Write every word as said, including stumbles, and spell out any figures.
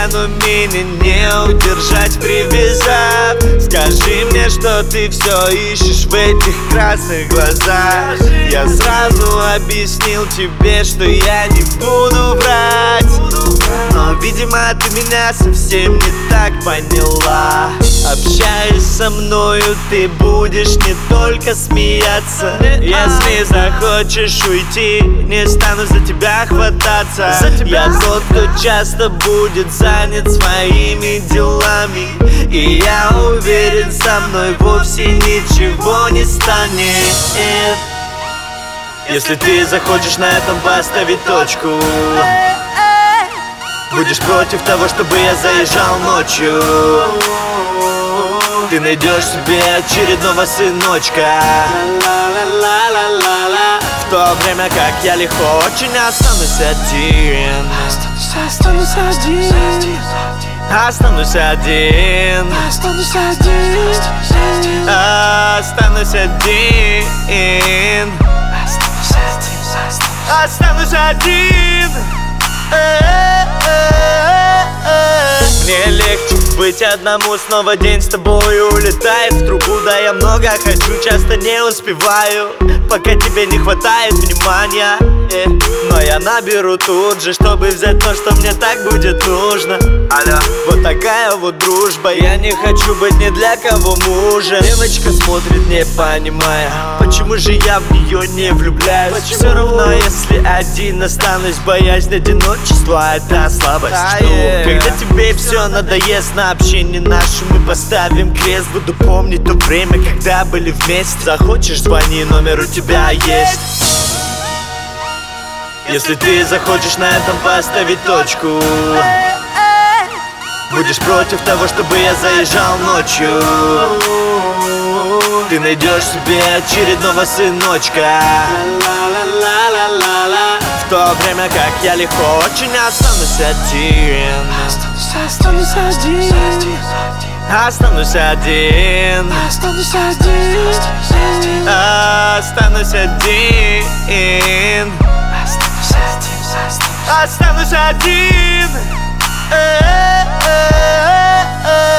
но меня не удержать, привязав. Скажи мне, что ты все ищешь в этих красных глазах. Я сразу объяснил тебе, что я не буду врать, но, видимо, ты меня совсем не так поняла. Общаясь со мною, ты будешь не только смеяться. Если захочешь уйти, не стану за тебя хвататься. За тебя. Я тот, кто часто будет занят своими делами, и я уверен, со мной вовсе ничего не станет. Если ты захочешь на этом поставить точку, будешь против того, чтобы я заезжал ночью, ты найдешь себе очередного сыночка, в то время как я легко очень останусь один. Останусь один. Останусь один. Останусь один. Останусь один. Останусь один. Мне легче быть одному, снова день с тобой улетает в трубу. Да, я много хочу, часто не успеваю, пока тебе не хватает внимания, э. Но я наберу тут же, чтобы взять то, что мне так будет нужно. Алло. Вот такая вот дружба, я не хочу быть ни для кого мужем. Девочка смотрит, не понимая, почему же я в нее не влюбляюсь. Все равно, если один останусь, боязнь одиночества — это слабость. А, Жду, yeah. когда тебе все надоест, на общение наше мы поставим крест. Буду помнить то время, когда были вместе. Захочешь, звони, номер у тебя есть. Если ты захочешь на этом поставить точку, будешь против того, чтобы я заезжал ночью, ты найдешь себе очередного сыночка, в то время как я легко очень останусь один. Останусь один. Останусь один. Останусь один. Останусь один. Останусь один.